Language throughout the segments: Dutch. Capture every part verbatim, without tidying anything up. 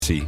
Zie.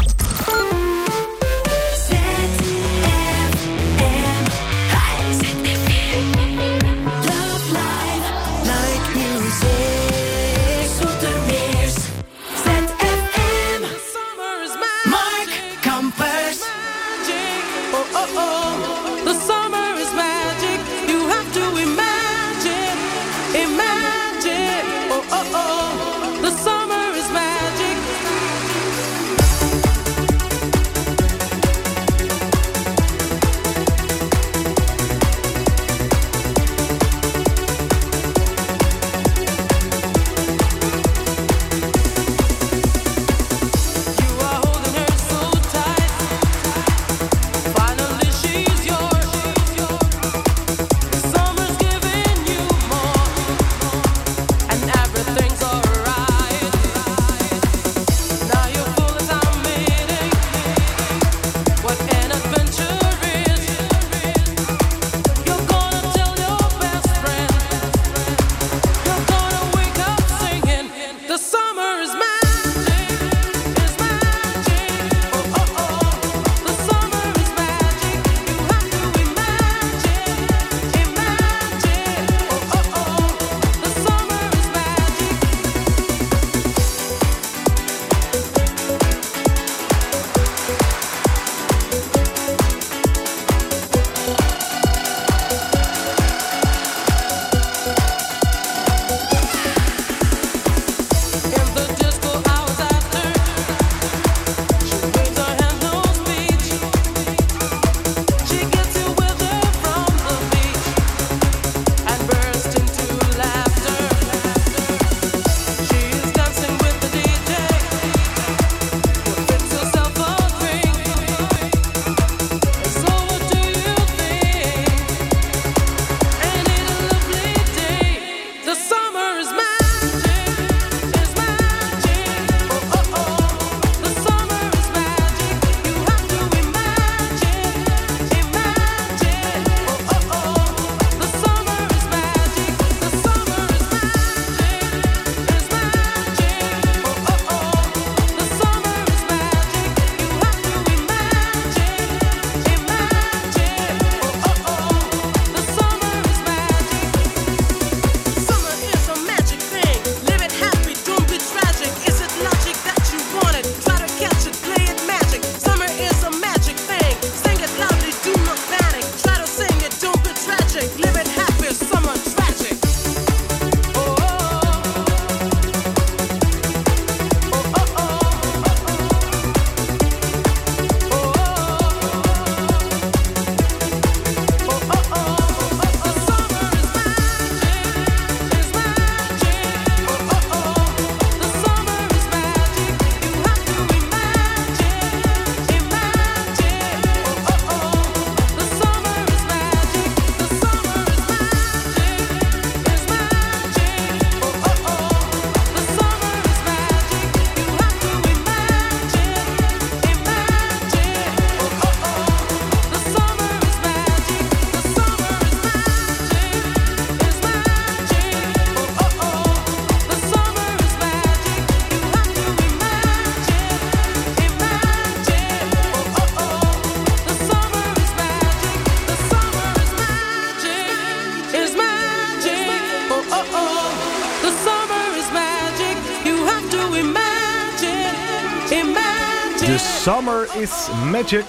Summer is Magic.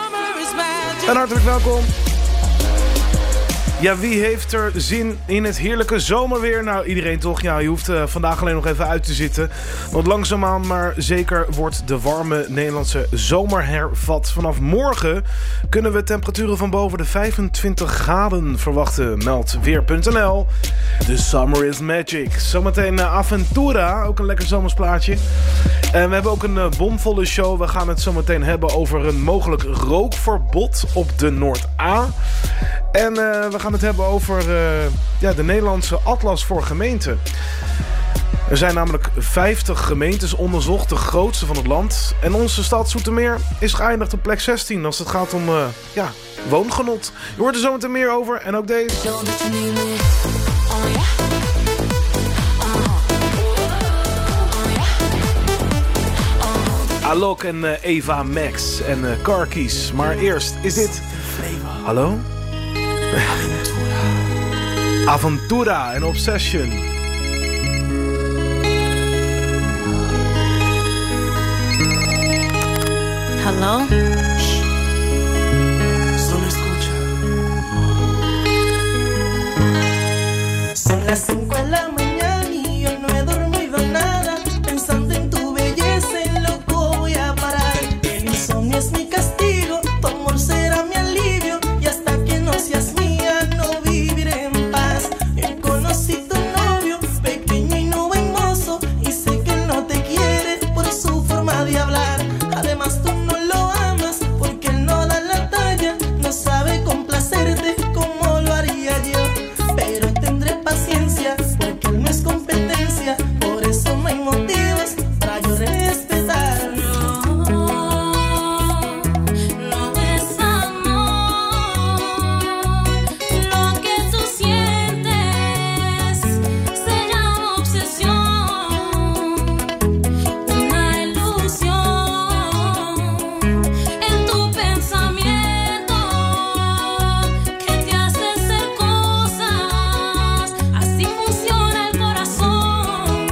En hartelijk welkom. Ja, wie heeft er zin in het heerlijke zomerweer? Nou, iedereen toch? Ja, je hoeft uh, vandaag alleen nog even uit te zitten. Want langzaamaan maar zeker wordt de warme Nederlandse zomer hervat. Vanaf morgen kunnen we temperaturen van boven de vijfentwintig graden verwachten, meldt weer punt n l. The summer is magic. Zometeen uh, Aventura, ook een lekker zomersplaatje. En we hebben ook een uh, bomvolle show. We gaan het zometeen hebben over een mogelijk rookverbod op de Noord-A. En uh, we gaan het hebben over uh, ja, de Nederlandse atlas voor gemeenten. Er zijn namelijk vijftig gemeentes onderzocht, de grootste van het land. En onze stad Zoetermeer is geëindigd op plek zestien als het gaat om uh, ja, woongenot. Je hoort er zo meteen meer over en ook deze. Alok en uh, Eva Max en uh, Car Keys. Maar eerst is dit... Hallo? Aventura. Aventura en Obsession. Hallo? Solo escucha. Son las cinco de la mañana y yo no he dormido nada. Pensando en tu belleza, en loco voy a parar. El insomnio es mi castigo, tu amor será mi alivio. Y hasta que no seas mía, no viviré en paz. Yo conocí tu novio, pequeño y no buen mozo. Y sé que él no te quiere por su forma de hablar. Además tú no lo amas porque él no da la talla. No sabe complacerte como lo haría yo. Pero tendré paciencia porque él no es competencia. Por eso no hay motivos para yo respetar. No, no es amor. Lo que tú sientes se llama obsesión. Una ilusión en tu pensamiento que te hace hacer cosas. Así funciona el corazón.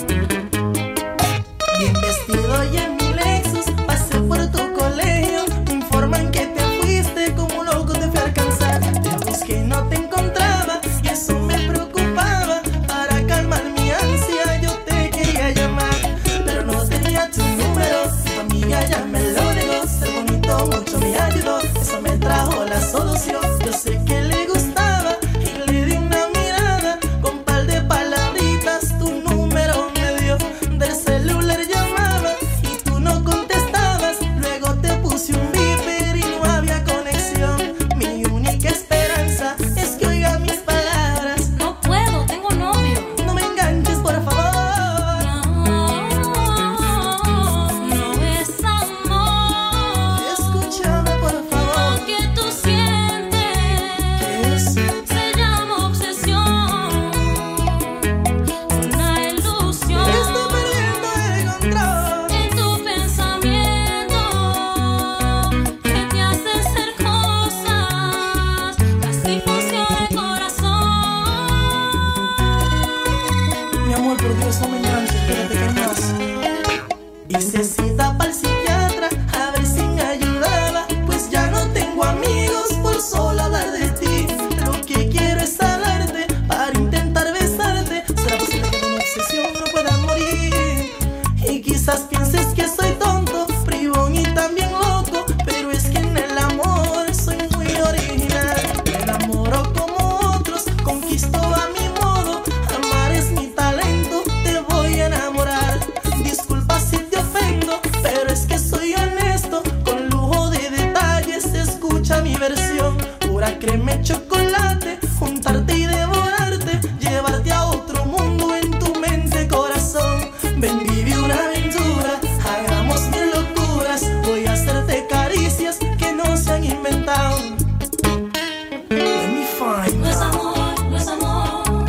Bien vestido y en mi Lexus pasé por tu colegio. Me informan que te fuiste como un loco, te fui a alcanzar. Te busqué y no te encontraba y eso me preocupaba. Para calmar mi ansia yo te quería llamar, pero no tenía tu número. Tu amiga ya me lo negó. Ser bonito mucho me ayudó, eso me trajo la solución. Yo sé que le gustaba y le di una mirada. Con par de palabritas tu número me dio. Del celular llamaba y tú no contestabas. Luego te puse un beeper y no había conexión. Mi única esperanza es que oiga mis palabras. No puedo, tengo novio. No me enganches, por favor. No, no es amor. Escúchame, por favor. Lo que tú sientes Es se llama obsesión. Una ilusión Estoy perdiendo el control. en tu pensamiento que te hace hacer cosas. Así funciona el corazón. Mi amor, por Dios, no me enganches, espérate que hay más. Hice cita para el psiquiatra a ver si me ayudaba, pues ya no tengo amigos por solo hablar de ti. Lo que quiero es hablarte para intentar besarte. ¿Será posible que de mi obsesión no pueda morir? Y quizás pienses que soy tonto, bribón y también loco, pero es que en el amor soy muy original. Me enamoro como otros, conquisto a mi modo. Amar es mi talento, te voy a enamorar. Disculpa si te ofendo, pero es que soy honesto. Con lujo de detalles, escucha mi versión. Pura crema y chocolate, juntarte y devorarte. Llevarte a otro mundo en tu mente, corazón. Ven, vive una aventura, hagamos mil locuras. Voy a hacerte caricias que no se han inventado. Let me find No es out. amor, no es amor.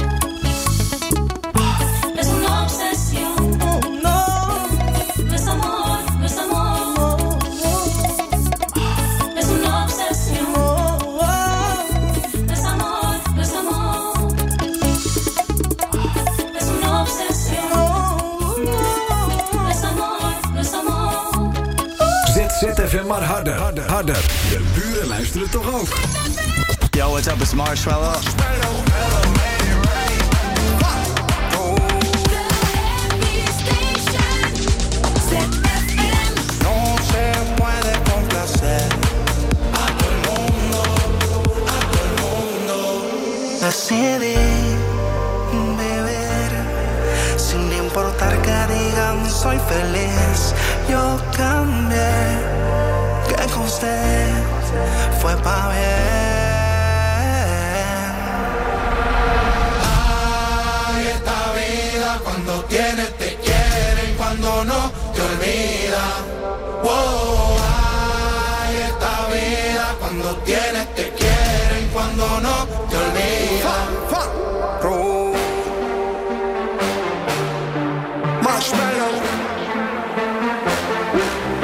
Es una obsesión. Oh, no, No es amor, no es amor. no, no, Es una obsesión. no, oh. No es amor, no es amor. Es una obsesión. No es amor, no es amor. Zet Z F M maar harder, harder, harder. De buren luisteren toch ook. Yo, what's up? It's Marshmallow. No se puede complacer a todo el mundo, a todo el mundo. Decidí beber sin importar que digan soy feliz. Yo cambié, que con usted fue pa' bien. Ay, esta vida cuando tienes te quieren, cuando no te olvidan. Wow, ay, esta vida cuando tienes te quieren, cuando no te olvidan. Oh. Marshmallow.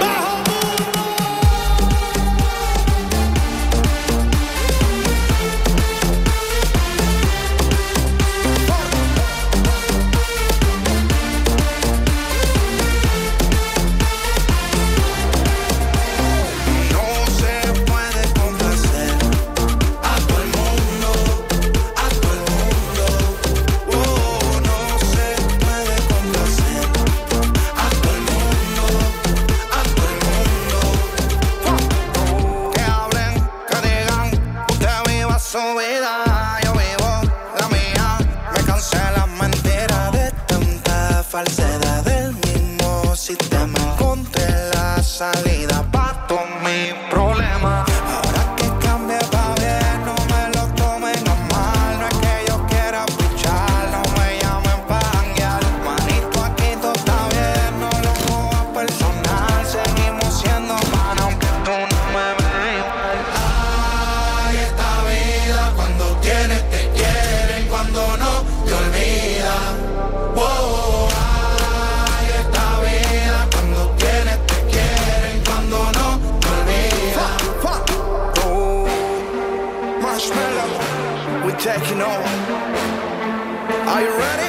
salida pa' todos mis problemas. Ahora que cambie pa' bien, no me lo tomen a mal. No es que yo quiera pichar, no me llamen pa' janguear. Manito, aquí todo está bien, no lo cojas personal. Seguimos siendo pan, aunque tú no me veas. Ay, esta vida cuando tienes te quieren, cuando no te olvidan. Wow, ay, esta vida cuando tienes te quieren, cuando no te olvidan. Oh, Marshmello, we taking over. Are you ready?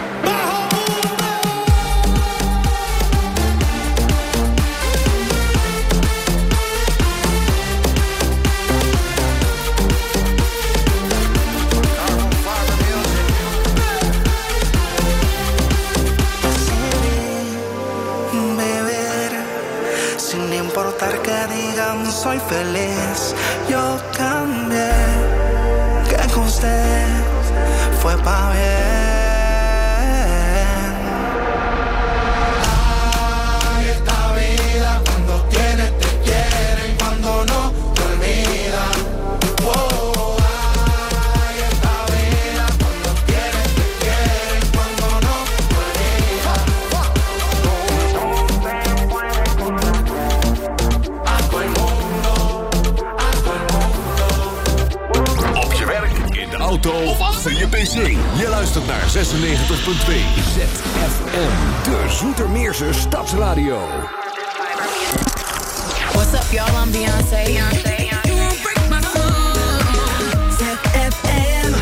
Sin importar que digan soy feliz, yo cambié, que con usted fue pa' bien. Ay, esta vida cuando tienes te quieren, cuando no te olvidan. Wow, ay, esta vida cuando tienes te quieren, cuando no te olvidan. A todo el mundo, a todo el mundo. Op je werk, in de auto of achter je pc. Je luistert naar zesennegentig punt twee Z F M. De Zoetermeerse Stadsradio. What's up, y'all? I'm Beyonce. Beyonce. You won't break my soul. Z F M.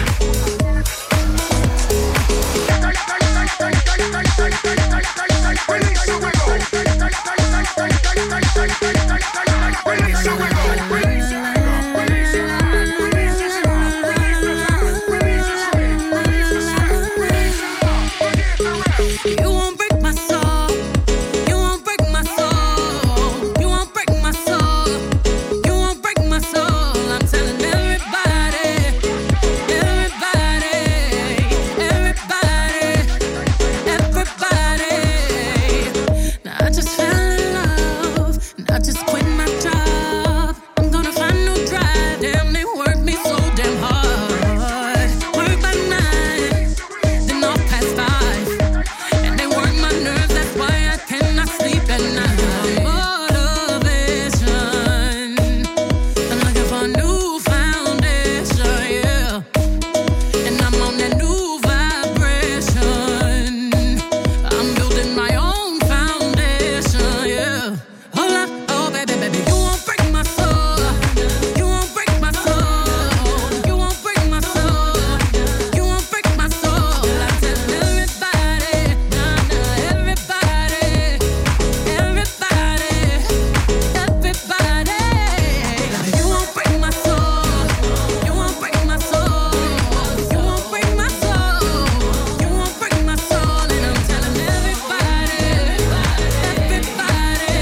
You won't break my soul. You won't break my soul. You won't break my soul. You won't break my soul. I'm telling everybody, everybody, everybody, everybody. Now I just fell in love, and I just quit my job. I'm gonna find no drive. Damn, they work me so damn hard. Work by nine, then off past five. And they work my nerves, that's why I cannot sleep at night. Motivation, I'm looking for a new foundation, yeah. And I'm on that new vibration. I'm building my own foundation, yeah. Hold up, oh baby, baby, you won't break my soul. You won't break my soul. You won't break my soul. You won't break my soul. I tell everybody, nah, nah, everybody, everybody, everybody. You won't break my soul. You won't break my soul. You won't break my soul. You won't break my soul. And I'm telling everybody, everybody,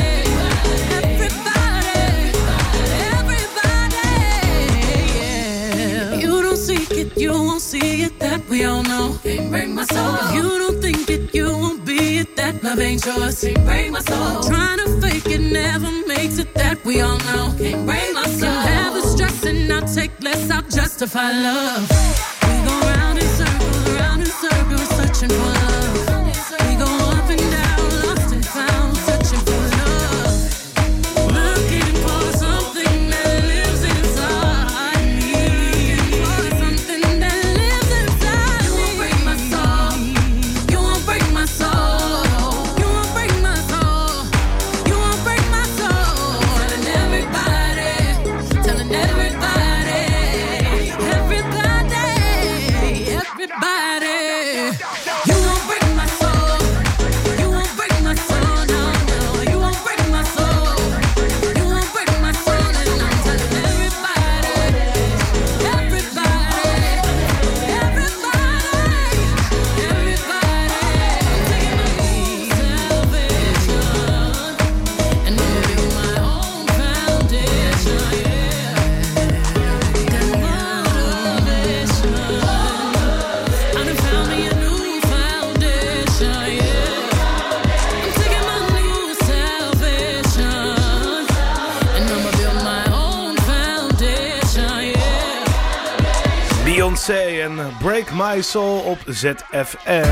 everybody, everybody. If you don't seek it, you won't see it. That we all know. Can't break my soul. If you don't think it, you won't be it. That love ain't yours. Can't break my soul. Trying to fake it never makes it. That we all know. Can't break my soul. Have the stress and I'll take less. I'll justify love. We go round in circles, round in circles, searching for love. We go up and down, lost and found, searching for love. Looking for something that lives inside me. For something that lives inside me. You won't break my soul. You won't break my soul. You won't break my soul. You won't break my soul. Telling everybody, telling everybody, everybody, everybody. You won't Beyoncé en Break My Soul op Z F M.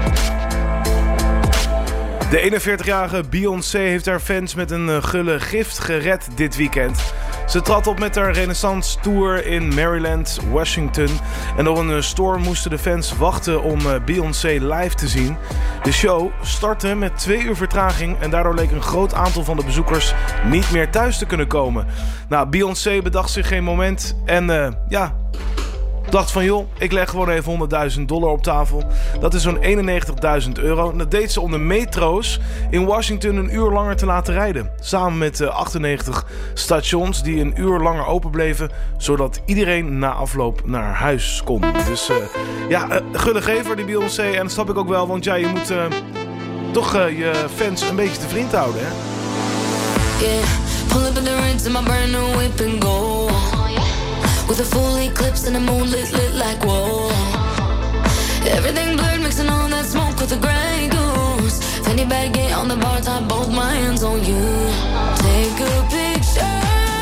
De eenenveertigjarige Beyoncé heeft haar fans met een gulle gift gered dit weekend. Ze trad op met haar Renaissance Tour in Maryland, Washington. En door een storm moesten de fans wachten om Beyoncé live te zien. De show startte met twee uur vertraging en daardoor leek een groot aantal van de bezoekers niet meer thuis te kunnen komen. Nou, Beyoncé bedacht zich geen moment en uh, ja... dacht van joh, ik leg gewoon even honderdduizend dollar op tafel. Dat is zo'n eenennegentigduizend euro. En dat deed ze om de metro's in Washington een uur langer te laten rijden. Samen met uh, achtennegentig stations die een uur langer open bleven. Zodat iedereen na afloop naar huis kon. Dus uh, ja, uh, gulle gever die Beyoncé. En dat snap ik ook wel, want ja, je moet uh, toch uh, je fans een beetje te vriend houden, hè? Yeah, pull up in the rinse in my brand new whip and go. With a full eclipse and the moon lit, lit like whoa. Everything blurred, mixing all that smoke with the Grey Goose. Fanny bag, get on the bar top, both my hands on you. Take a picture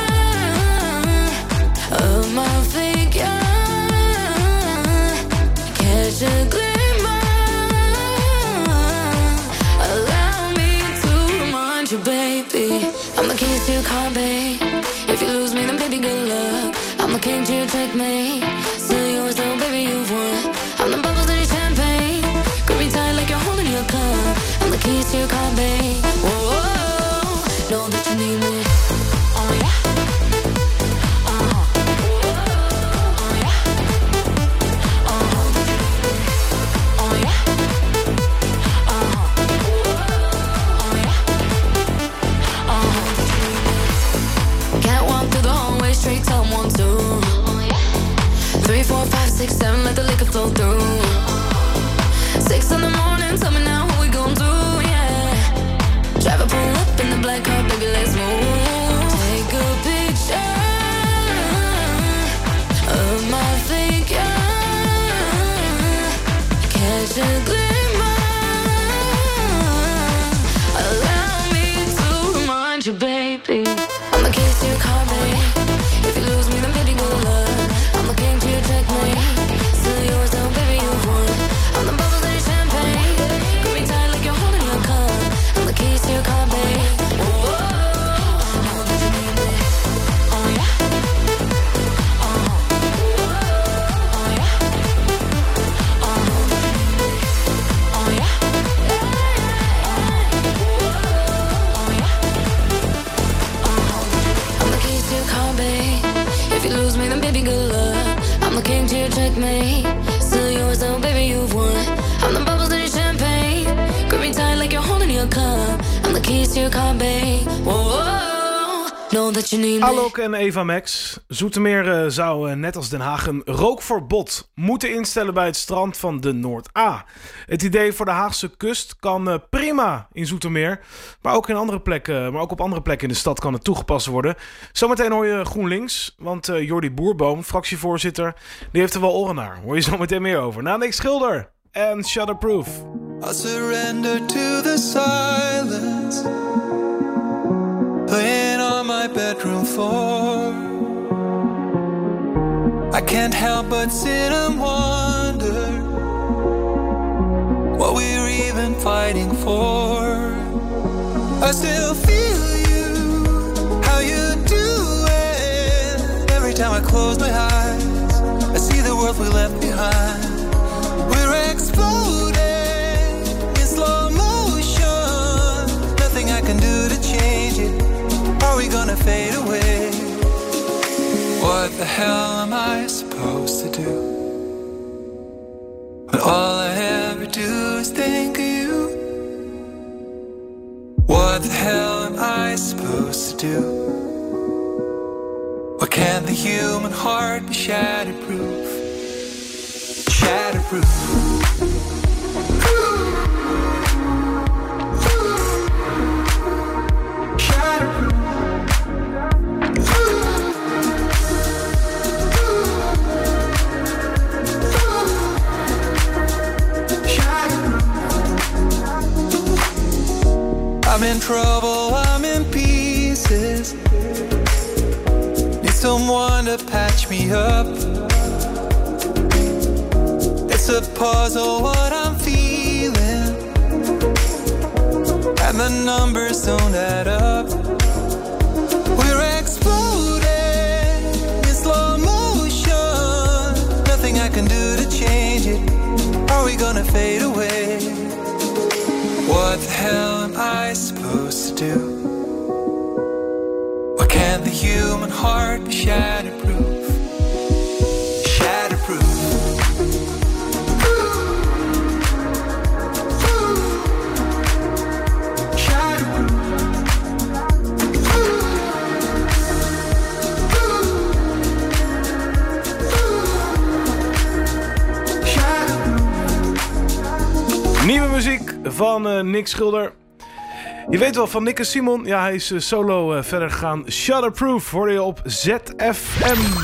of my figure. Catch a glimmer. Allow me to remind you, baby, I'm the keys to your car, babe. If you lose me, then baby, good luck. I'm the king to your checkmate. Still yours though, baby, you've won. I'm the bubbles in your champagne. Grip me tight like you're holding your cup. I'm the keys to your car, babe. Whoa, whoa, know that you need me. Oh yeah. Uh-huh. Oh yeah. Uh-huh. Oh yeah. Uh-huh. Oh yeah. Uh-huh. Can't walk through the hallway straight to one, two. Three, four, five, six, seven, let the liquor flow through. Six in the morning, tell me now what we gon' do, yeah. Drive a pull up in the black car, baby, let's move. Take a picture of my figure. Catch a glimmer. Allow me to remind you, baby, I'm the keys to your car, baby. If you lose me, then baby, good luck. I'm the king to your checkmate. Still yours though, baby, you've won. I'm the bubbles in your champagne. Grip me tight like you're holding your cup. I'm the keys to your car, babe. Whoa, whoa, know that you need me. Oh yeah. Uh-huh. Oh yeah. Uh-huh. Oh yeah. Oh yeah. Uh-huh. I'm the keys to your car, babe. If you lose me, then baby, good luck. I'm the king to your checkmate. Still yours though, baby, you've won. I'm the bubbles in your champagne. Grip me tight like you're holding your cup. I'm the keys to your car, babe. Whoa, whoa, know that you need me. Alok en Eva Max. Zoetermeer uh, zou uh, net als Den Haag een rookverbod moeten instellen bij het strand van de Noord-A. Het idee voor de Haagse kust kan uh, prima in Zoetermeer, maar ook, in andere plekken, maar ook op andere plekken in de stad kan het toegepast worden. Zometeen hoor je GroenLinks, want uh, Jordi Boerboom, fractievoorzitter, die heeft er wel oren naar. Hoor je zometeen meer over. Na Nick Schilder en Shutterproof. I surrender to the silence, playing on my bedroom floor. I can't help but sit and wonder what we're even fighting for. I still feel you, how you do it. Every time I close my eyes, I see the world we left behind. We're exploding in slow motion. Nothing I can do to change it. Are we gonna fade away? What the hell am I supposed to do when all I ever do is think of you? What the hell am I supposed to do? Why can't the human heart be shatterproof? Shatterproof. I'm in trouble, I'm in pieces. Need someone to patch me up. a puzzle what I'm feeling, and the numbers don't add up. We're exploding in slow motion. Nothing I can do to change it. Are we gonna fade away? What the hell am I supposed to do? Why can't the human heart be shatterproof? Shatterproof. Nieuwe muziek van uh, Nick Schilder. Je weet wel, van Nick en Simon. Ja, hij is uh, solo uh, verder gegaan. Shutterproof hoorde je op Z F M.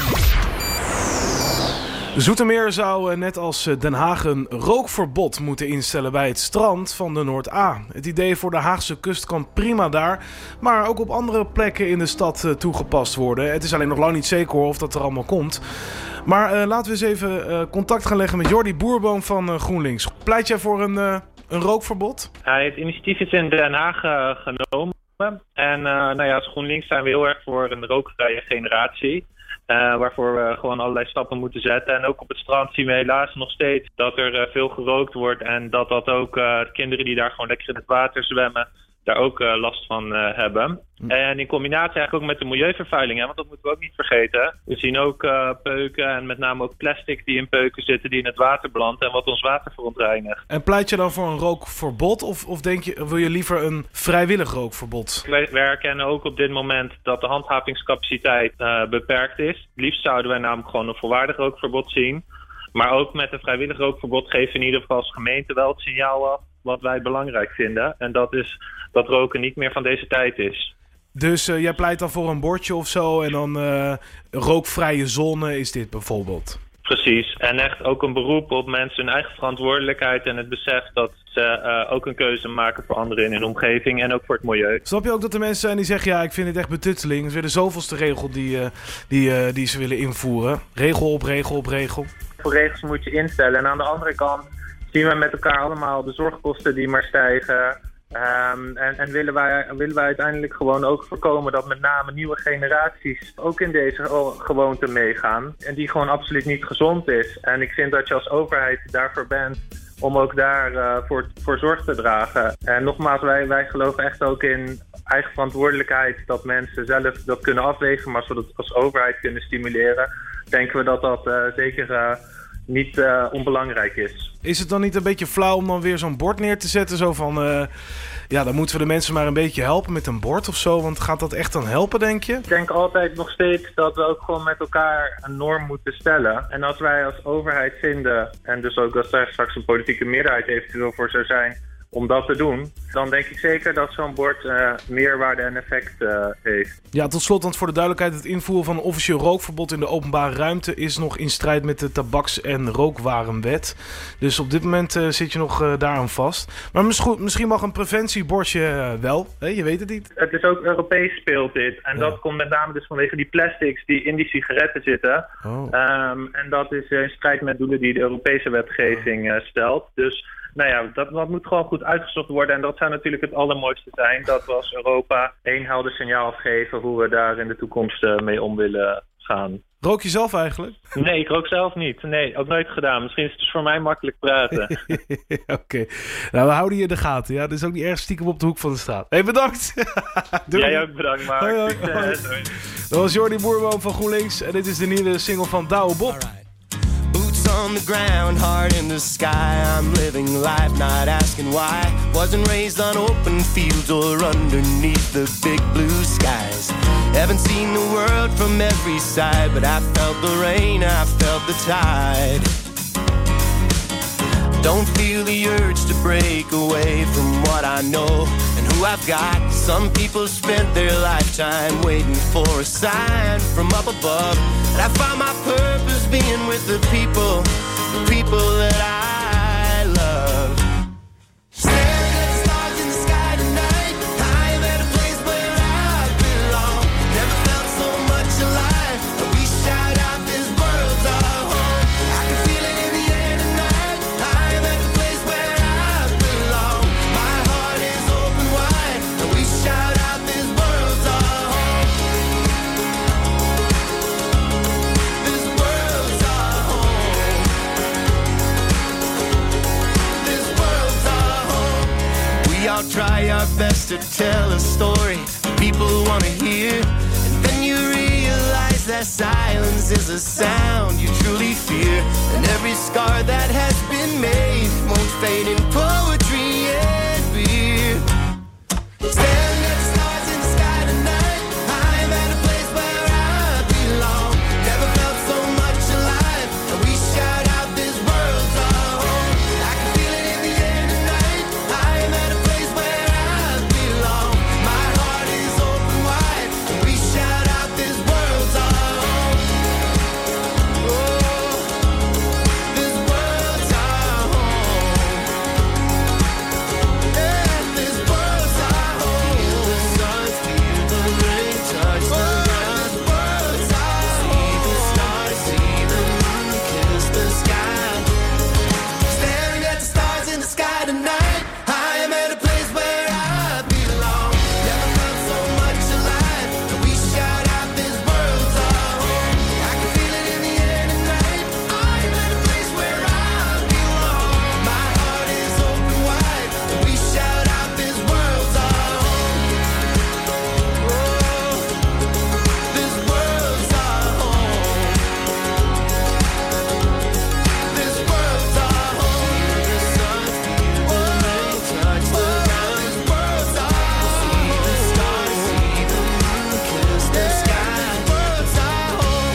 Zoetermeer zou uh, net als uh, Den Haag een rookverbod moeten instellen bij het strand van de Noord-A. Het idee voor de Haagse kust kan prima daar, maar ook op andere plekken in de stad uh, toegepast worden. Het is alleen nog lang niet zeker hoor, of dat er allemaal komt. Maar uh, laten we eens even uh, contact gaan leggen met Jordi Boerboom van uh, GroenLinks. Pleit jij voor een, uh, een rookverbod? Ja, het initiatief is in Den Haag uh, genomen. En uh, nou ja, als GroenLinks zijn we heel erg voor een rookvrije generatie. Uh, waarvoor we gewoon allerlei stappen moeten zetten. En ook op het strand zien we helaas nog steeds dat er uh, veel gerookt wordt. En dat dat ook uh, kinderen die daar gewoon lekker in het water zwemmen, daar ook uh, last van uh, hebben. Hm. En in combinatie eigenlijk ook met de milieuvervuiling, hè, want dat moeten we ook niet vergeten. We zien ook uh, peuken en met name ook plastic die in peuken zitten, die in het water belandt en wat ons water verontreinigt. En pleit je dan voor een rookverbod of, of denk je, wil je liever een vrijwillig rookverbod? Wij, wij herkennen ook op dit moment dat de handhavingscapaciteit uh, beperkt is. Het liefst zouden wij namelijk gewoon een volwaardig rookverbod zien. Maar ook met een vrijwillig rookverbod geven we in ieder geval als gemeente wel het signaal af wat wij belangrijk vinden. En dat is dat roken niet meer van deze tijd is. Dus uh, jij pleit dan voor een bordje of zo en dan uh, rookvrije zone is dit bijvoorbeeld? Precies. En echt ook een beroep op mensen hun eigen verantwoordelijkheid en het besef dat ze uh, ook een keuze maken voor anderen in hun omgeving en ook voor het milieu. Snap je ook dat er mensen zijn die zeggen, ja, ik vind het echt betutteling. Het is weer de zoveelste regel die, uh, die, uh, die ze willen invoeren. Regel op regel op regel. Voor regels moet je instellen. En aan de andere kant zien we met elkaar allemaal de zorgkosten die maar stijgen. Um, en en willen, wij, willen wij uiteindelijk gewoon ook voorkomen dat met name nieuwe generaties ook in deze gewoonte meegaan. En die gewoon absoluut niet gezond is. En ik vind dat je als overheid daarvoor bent om ook daar uh, voor, voor zorg te dragen. En nogmaals, wij, wij geloven echt ook in eigen verantwoordelijkheid, dat mensen zelf dat kunnen afwegen. Maar als we dat als overheid kunnen stimuleren, denken we dat dat uh, zeker uh, niet uh, onbelangrijk is. Is het dan niet een beetje flauw om dan weer zo'n bord neer te zetten? Zo van, uh, ja, dan moeten we de mensen maar een beetje helpen met een bord of zo. Want gaat dat echt dan helpen, denk je? Ik denk altijd nog steeds dat we ook gewoon met elkaar een norm moeten stellen. En als wij als overheid vinden, en dus ook als daar straks een politieke meerderheid eventueel voor zou zijn om dat te doen, dan denk ik zeker dat zo'n bord uh, meerwaarde en effect uh, heeft. Ja, tot slot, want voor de duidelijkheid, het invoeren van een officieel rookverbod in de openbare ruimte is nog in strijd met de tabaks- en rookwarenwet. Dus op dit moment uh, zit je nog uh, daaraan vast. Maar misschien, misschien mag een preventiebordje uh, wel, hè? Je weet het niet. Het is ook Europees speelt dit. En ja. Dat komt met name dus vanwege die plastics die in die sigaretten zitten. Oh. Um, en dat is uh, in strijd met doelen die de Europese wetgeving uh, stelt. Dus nou ja, dat, dat moet gewoon goed uitgezocht worden. En dat zou natuurlijk het allermooiste zijn, dat we als Europa één helder signaal afgeven hoe we daar in de toekomst uh, mee om willen gaan. Rook je zelf eigenlijk? Nee, ik rook zelf niet. Nee, ook nooit gedaan. Misschien is het dus voor mij makkelijk praten. Oké. Okay. Nou, we houden je in de gaten. Ja? Dat is ook niet erg stiekem op de hoek van de straat. Hé, hey, bedankt. Jij ook bedankt, Mark. Hoi, hoi, hoi. Dat was Jordi Boerboom van GroenLinks. En dit is de nieuwe single van Douwe Bob. On the ground, heart in the sky, I'm living life, not asking why. Wasn't raised on open fields or underneath the big blue skies. Haven't seen the world from every side, but I felt the rain, I felt the tide. Don't feel the urge to break away from what I know and who I've got. Some people spent their lifetime waiting for a sign from up above. And I found my purpose being with the people, the people that I love. Staring at the stars in the sky tonight, I'm at a place where I belong. Never felt so much alive. We shout out this world's our home. I can feel it in the air tonight. to tell a story people want to hear. And then you realize that silence is a sound you truly fear. And every scar that has been made won't fade in poetry and beer. Staring at the stars in the sky tonight, I'm at a place where I belong. Never felt so much alive, and we shout out this world's our home. I can feel it in the air tonight, I'm at a place where I belong. My heart is open wide, and we shout out this world's our home. Oh, this world's our home. Yeah, this world's our home. Feel the sun, feel the rain, touch the ground. This world's our home. See the stars, see the moon, kiss the sky. Staring at the stars in the sky tonight, I am at a place where I belong. Never felt so much alive, and we shout out this world's our home. I can feel it in the air tonight, I am at a place where I belong. My heart is open wide, and we shout out this world's our home. Oh, this world's our home. This world's our home. The sun, feel the rain, touch the ground. This world's our home. See the stars, see the moon, kiss the sky. This world's our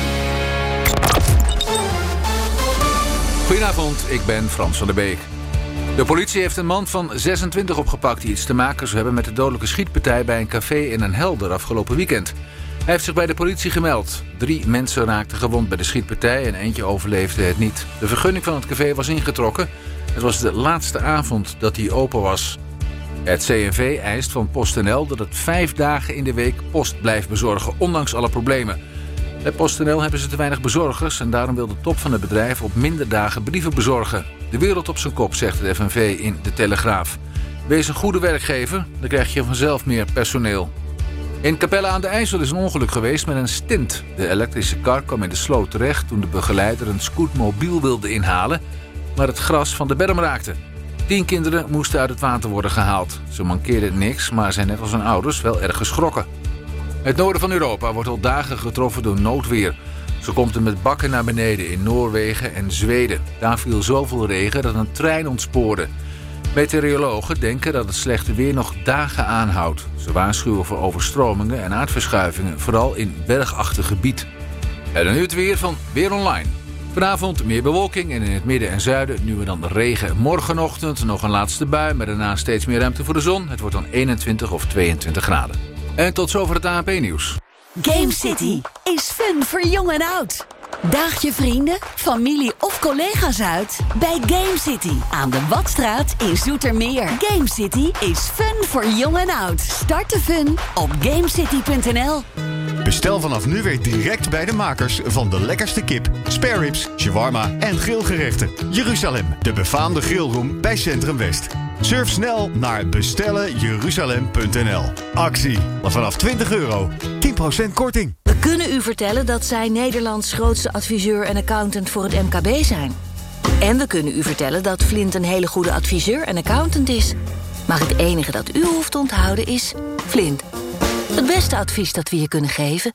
home. Goedenavond, ik ben Frans van der Beek. De politie heeft een man van zesentwintig opgepakt die iets te maken zou hebben met de dodelijke schietpartij bij een café in Den Helder afgelopen weekend. Hij heeft zich bij de politie gemeld. Drie mensen raakten gewond bij de schietpartij en eentje overleefde het niet. De vergunning van het café was ingetrokken. Het was de laatste avond dat hij open was. Het C N V eist van PostNL dat het vijf dagen in de week post blijft bezorgen, ondanks alle problemen. Bij PostNL hebben ze te weinig bezorgers en daarom wil de top van het bedrijf op minder dagen brieven bezorgen. De wereld op zijn kop, zegt het F N V in De Telegraaf. Wees een goede werkgever, dan krijg je vanzelf meer personeel. In Capelle aan de IJssel is een ongeluk geweest met een stint. De elektrische kar kwam in de sloot terecht toen de begeleider een scootmobiel wilde inhalen, maar het gras van de berm raakte. Tien kinderen moesten uit het water worden gehaald. Ze mankeerden niks, maar zijn net als hun ouders wel erg geschrokken. Het noorden van Europa wordt al dagen getroffen door noodweer. Zo komt het met bakken naar beneden in Noorwegen en Zweden. Daar viel zoveel regen dat een trein ontspoorde. Meteorologen denken dat het slechte weer nog dagen aanhoudt. Ze waarschuwen voor overstromingen en aardverschuivingen, vooral in bergachtig gebied. En dan nu het weer van Weer Online. Vanavond meer bewolking en in het midden en zuiden nu en dan regen. Morgenochtend nog een laatste bui, maar daarna steeds meer ruimte voor de zon. Het wordt dan eenentwintig of tweeëntwintig graden. En tot zover het A N P-nieuws. Game City is fun voor jong en oud. Daag je vrienden, familie of collega's uit bij Game City aan de Wadstraat in Zoetermeer. Game City is fun voor jong en oud. Start de fun op gamecity punt n l. Bestel vanaf nu weer direct bij de makers van de lekkerste kip, spare ribs, shawarma en grillgerechten. Jeruzalem, de befaamde grillroom bij Centrum West. Surf snel naar bestellen jeruzalem punt n l. Actie vanaf twintig euro, tien procent korting. We kunnen u vertellen dat zij Nederlands grootste adviseur en accountant voor het M K B zijn. En we kunnen u vertellen dat Flint een hele goede adviseur en accountant is. Maar het enige dat u hoeft te onthouden is Flint. Het beste advies dat we je kunnen geven.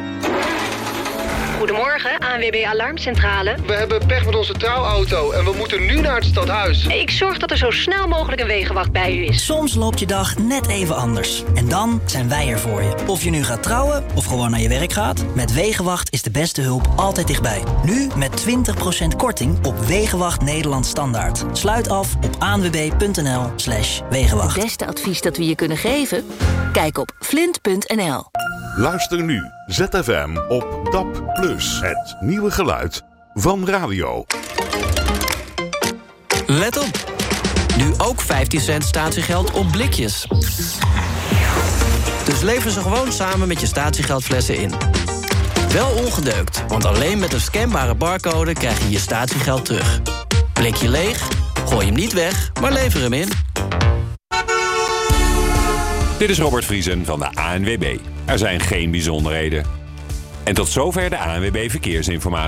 Goedemorgen, A N W B Alarmcentrale. We hebben pech met onze trouwauto en we moeten nu naar het stadhuis. Ik zorg dat er zo snel mogelijk een wegenwacht bij u is. Soms loopt je dag net even anders. En dan zijn wij er voor je. Of je nu gaat trouwen of gewoon naar je werk gaat, met Wegenwacht is de beste hulp altijd dichtbij. Nu met twintig procent korting op Wegenwacht Nederland Standaard. Sluit af op anwb.nl slash Wegenwacht. Het beste advies dat we je kunnen geven? Kijk op flint punt n l. Luister nu Z F M op D A B plus. Het nieuwe geluid van radio. Let op. Nu ook vijftien cent statiegeld op blikjes. Dus lever ze gewoon samen met je statiegeldflessen in. Wel ongedeukt, want alleen met een scanbare barcode krijg je je statiegeld terug. Blikje leeg? Gooi hem niet weg, maar lever hem in. Dit is Robert Vriesen van de A N W B. Er zijn geen bijzonderheden. En tot zover de A N W B Verkeersinformatie.